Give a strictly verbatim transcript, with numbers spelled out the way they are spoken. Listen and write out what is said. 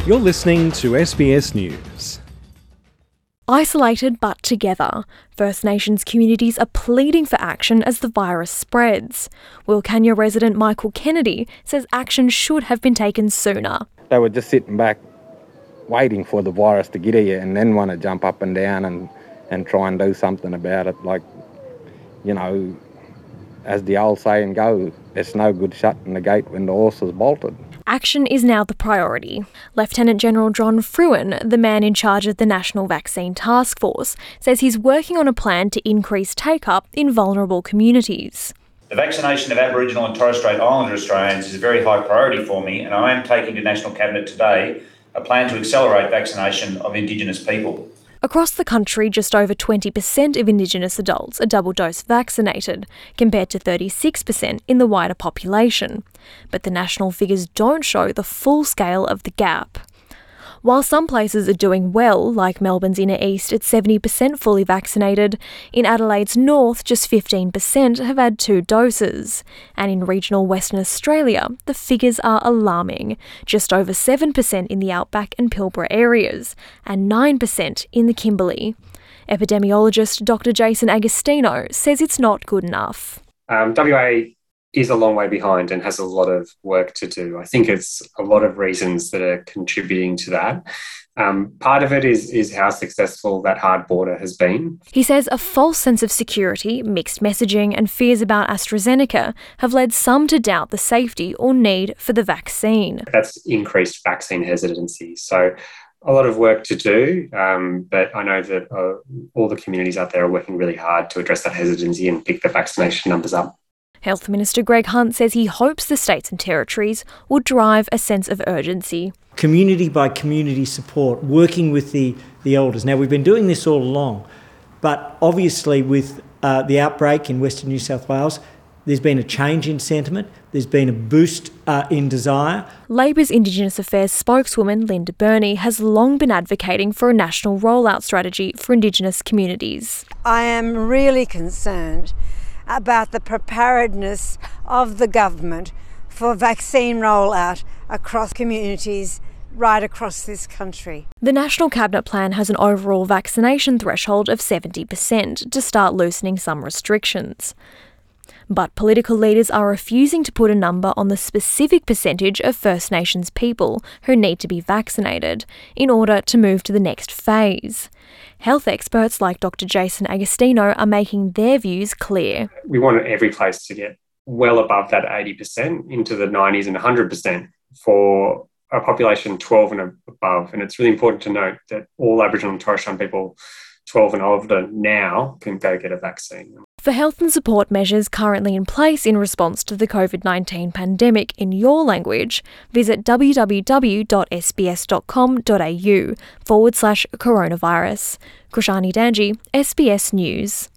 You're listening to S B S News. Isolated but together, First Nations communities are pleading for action as the virus spreads. Wilcannia resident Michael Kennedy says action should have been taken sooner. They were just sitting back waiting for the virus to get here and then want to jump up and down and, and try and do something about it. Like, you know, as the old saying goes, it's no good shutting the gate when the horse is bolted. Action is now the priority. Lieutenant General John Fruin, the man in charge of the National Vaccine Task Force, says he's working on a plan to increase take-up in vulnerable communities. The vaccination of Aboriginal and Torres Strait Islander Australians is a very high priority for me, and I am taking to National Cabinet today a plan to accelerate vaccination of Indigenous people. Across the country, just over twenty percent of Indigenous adults are double-dose vaccinated, compared to thirty-six percent in the wider population. But the national figures don't show the full scale of the gap. While some places are doing well, like Melbourne's inner east at seventy percent fully vaccinated, in Adelaide's north just fifteen percent have had two doses. And in regional Western Australia, the figures are alarming, just over seven percent in the Outback and Pilbara areas, and nine percent in the Kimberley. Epidemiologist Doctor Jason Agostino says it's not good enough. Um, W A is a long way behind and has a lot of work to do. I think it's a lot of reasons that are contributing to that. Um, part of it is, is how successful that hard border has been. He says a false sense of security, mixed messaging and fears about AstraZeneca have led some to doubt the safety or need for the vaccine. That's increased vaccine hesitancy. So a lot of work to do, um, but I know that uh, all the communities out there are working really hard to address that hesitancy and pick the vaccination numbers up. Health Minister Greg Hunt says he hopes the states and territories will drive a sense of urgency. Community by community support, working with the, the elders. Now, we've been doing this all along, but obviously with uh, the outbreak in Western New South Wales, there's been a change in sentiment, there's been a boost uh, in desire. Labor's Indigenous Affairs spokeswoman Linda Burney has long been advocating for a national rollout strategy for Indigenous communities. I am really concerned about the preparedness of the government for vaccine rollout across communities right across this country. The National Cabinet Plan has an overall vaccination threshold of seventy percent to start loosening some restrictions. But political leaders are refusing to put a number on the specific percentage of First Nations people who need to be vaccinated in order to move to the next phase. Health experts like Doctor Jason Agostino are making their views clear. We want every place to get well above that eighty percent, into the nineties and one hundred percent for a population twelve and above. And it's really important to note that all Aboriginal and Torres Strait people twelve and older now can go get a vaccine. For health and support measures currently in place in response to the covid nineteen pandemic in your language, visit www.sbs.com.au forward slash coronavirus. Krishani Danji, S B S News.